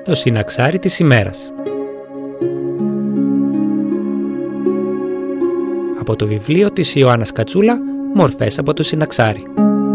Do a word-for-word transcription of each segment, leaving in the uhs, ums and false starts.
Το συναξάρι της ημέρας. Από το βιβλίο της Ιωάννας Κατσούλα, Μορφές από το συναξάρι.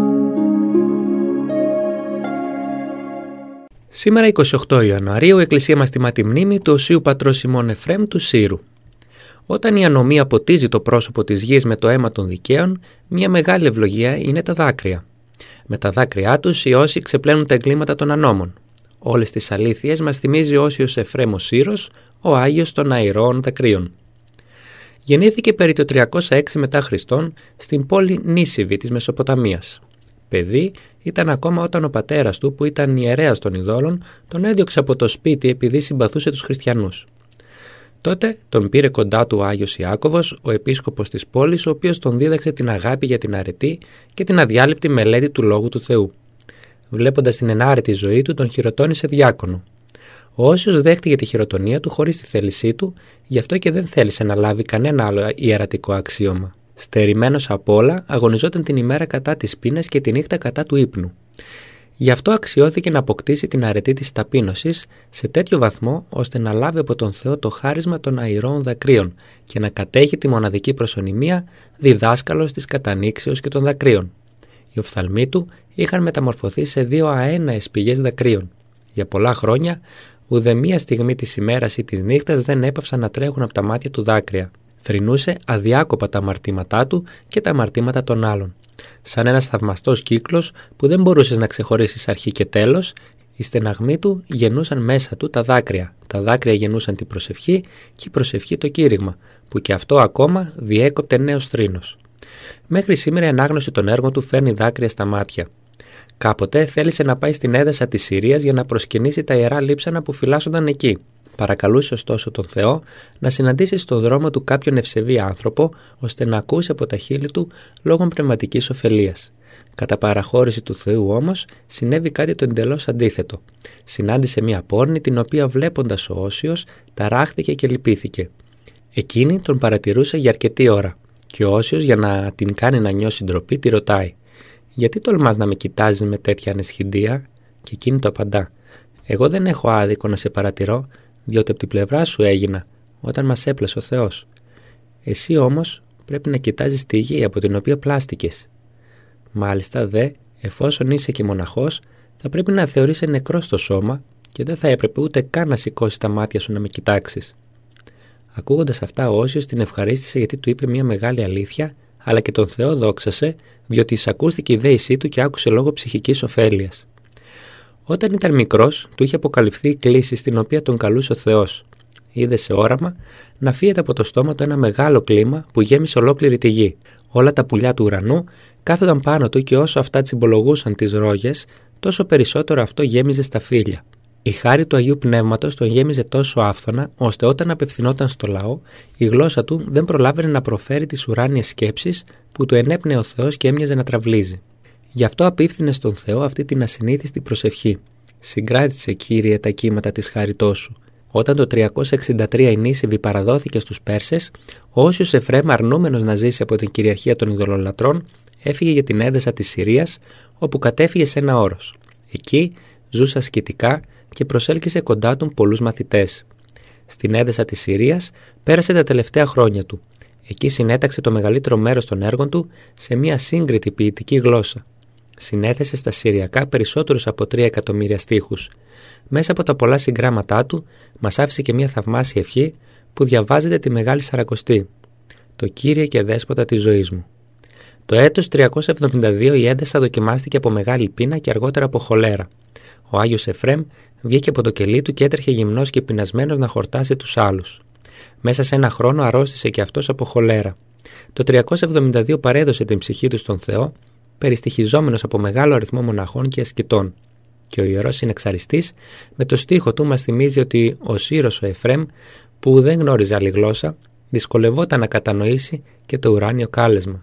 Σήμερα εικοστή ογδόη Ιανουαρίου η Εκκλησία μας τιμά τη μνήμη του Οσίου Πατρός ημών Εφραίμ του Σύρου. Όταν η ανομία ποτίζει το πρόσωπο της γης με το αίμα των δικαίων, μια μεγάλη ευλογία είναι τα δάκρυα. Με τα δάκρυά τους οι όσοι ξεπλένουν τα εγκλήματα των ανώμων. Όλες τις αλήθειες μας θυμίζει ο Όσιος Εφραίμ ο Σύρος, ο Άγιος των Αϊρώων Δακρύων. Γεννήθηκε περί το τριακόσια έξι μετά Χριστόν στην πόλη Νίσιβη της Μεσοποταμίας. Παιδί ήταν ακόμα όταν ο πατέρας του, που ήταν ιερέας των ειδόλων, τον έδιωξε από το σπίτι επειδή συμπαθούσε τους χριστιανούς. Τότε τον πήρε κοντά του ο Άγιος Ιάκωβος, ο επίσκοπος της πόλης, ο οποίος τον δίδαξε την αγάπη για την αρετή και την αδιάλειπτη μελέτη του Λόγου του Θεού. Βλέποντας την ενάρετη ζωή του, τον χειροτώνησε διάκονο. Ο Όσιος δέχτηκε τη χειροτονία του χωρίς τη θέλησή του, γι' αυτό και δεν θέλησε να λάβει κανένα άλλο ιερατικό αξίωμα. Στερημένος από όλα, αγωνιζόταν την ημέρα κατά της πείνας και τη νύχτα κατά του ύπνου. Γι' αυτό αξιώθηκε να αποκτήσει την αρετή της ταπείνωσης σε τέτοιο βαθμό ώστε να λάβει από τον Θεό το χάρισμα των αϊρώων δακρύων και να κατέχει τη μοναδική προσωνυμία διδάσκαλος της κατανήξεως και των δακρύων. Οι οφθαλμοί του είχαν μεταμορφωθεί σε δύο αέναες πηγές δακρύων. Για πολλά χρόνια, ουδέμια στιγμή της ημέρας ή της νύχτας δεν έπαυσαν να τρέχουν από τα μάτια του δάκρυα. Θρηνούσε αδιάκοπα τα αμαρτήματά του και τα αμαρτήματα των άλλων. Σαν ένας θαυμαστός κύκλος που δεν μπορούσες να ξεχωρίσεις αρχή και τέλος, οι στεναγμοί του γεννούσαν μέσα του τα δάκρυα. Τα δάκρυα γεννούσαν την προσευχή και η προσευχή το κήρυγμα, που και αυτό ακόμα διέκοπτε νέος θρήνος. Μέχρι σήμερα η ανάγνωση των έργων του φέρνει δάκρυα στα μάτια. Κάποτε θέλησε να πάει στην έδασα της Συρίας για να προσκυνήσει τα ιερά λείψανα που φυλάσσονταν εκεί. Παρακαλούσε ωστόσο τον Θεό να συναντήσει στον δρόμο του κάποιον ευσεβή άνθρωπο, ώστε να ακούσει από τα χείλη του λόγων πνευματικής ωφελίας. Κατά παραχώρηση του Θεού όμως συνέβη κάτι το εντελώς αντίθετο. Συνάντησε μία πόρνη, την οποία βλέποντας ο Όσιος ταράχθηκε και λυπήθηκε. Εκείνη τον παρατηρούσε για αρκετή ώρα και ο Όσιος, για να την κάνει να νιώσει ντροπή, τη ρωτάει: «Γιατί τολμάς να με κοιτάζεις με τέτοια αναισχυντία?» Και εκείνη το απαντά: «Εγώ δεν έχω άδικο να σε παρατηρώ, διότι από την πλευρά σου έγινα όταν μας έπλασε ο Θεός. Εσύ όμως πρέπει να κοιτάζεις τη γη από την οποία πλάστηκες. Μάλιστα δε, εφόσον είσαι και μοναχός, θα πρέπει να θεωρείσαι νεκρό στο σώμα και δεν θα έπρεπε ούτε καν να σηκώσεις τα μάτια σου να με κοιτάξεις». Ακούγοντας αυτά, ο Όσιος την ευχαρίστησε γιατί του είπε μια μεγάλη αλήθεια, αλλά και τον Θεό δόξασε, διότι εισακούστηκε η δέησή του και άκουσε λόγω ψυχικής ωφέλειας. Όταν ήταν μικρός, του είχε αποκαλυφθεί η κλήση στην οποία τον καλούσε ο Θεός. Είδε σε όραμα να φύγεται από το στόμα του ένα μεγάλο κλίμα που γέμισε ολόκληρη τη γη. Όλα τα πουλιά του ουρανού κάθονταν πάνω του και όσο αυτά τσιμπολογούσαν τις ρόγες, τόσο περισσότερο αυτό γέμιζε στα φύλλα. Η χάρη του Αγίου Πνεύματος τον γέμιζε τόσο άφθονα, ώστε όταν απευθυνόταν στο λαό, η γλώσσα του δεν προλάβαινε να προφέρει τις ουράνιες σκέψεις που του ενέπνεε ο Θεός και έμοιαζε να τραυλίζει. Γι' αυτό απίφθινε στον Θεό αυτή την ασυνήθιστη προσευχή. «Συγκράτησε, Κύριε, τα κύματα της χάριτός σου». Όταν το τριακόσια εξήντα τρία η Νίσιβη παραδόθηκε στους Πέρσες, ο Όσιος Εφραίμ, αρνούμενος να ζήσει από την κυριαρχία των ειδωλολατρών, έφυγε για την έδασα της Συρίας, όπου κατέφυγε σε ένα όρος. Εκεί ζούσε ασκητικά και προσέλκυσε κοντά του πολλούς μαθητές. Στην έδασα της Συρίας πέρασε τα τελευταία χρόνια του. Εκεί συνέταξε το μεγαλύτερο μέρος των έργων του σε μια σύγκριτη ποιητική γλώσσα. Συνέθεσε στα Συριακά περισσότερους από τρία εκατομμύρια στίχους. Μέσα από τα πολλά συγγράμματά του μας άφησε και μια θαυμάσια ευχή που διαβάζεται τη Μεγάλη Σαρακοστή: «Το Κύριε και Δέσποτα της ζωής μου». Το έτος τριακόσια εβδομήντα δύο η έδασα δοκιμάστηκε από μεγάλη πείνα και αργότερα από χολέρα. Ο Άγιος Εφραίμ βγήκε από το κελί του και έτρεχε γυμνός και πεινασμένος να χορτάσει τους άλλους. Μέσα σε ένα χρόνο αρρώστησε και αυτός από χολέρα. Το τριακόσια εβδομήντα δύο παρέδωσε την ψυχή του στον Θεό, περιστοιχιζόμενος από μεγάλο αριθμό μοναχών και ασκητών. Και ο ιερός συνεξαριστής με το στίχο του μας θυμίζει ότι ο Σύρος ο Εφραίμ, που δεν γνώριζε άλλη γλώσσα, δυσκολευόταν να κατανοήσει και το ουράνιο κάλεσμα.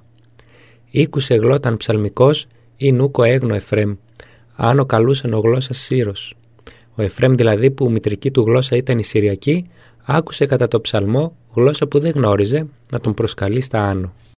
«Ήκουσε γλώταν ψαλμικός ή νούκο έγνο Εφραίμ, άνω καλούσαν ο γλώσσας Σύρος». Ο Εφραίμ δηλαδή, που μητρική του γλώσσα ήταν η Συριακή, άκουσε κατά το ψαλμό, γλώσσα που δεν γνώριζε, να τον προσκαλεί στα άνω.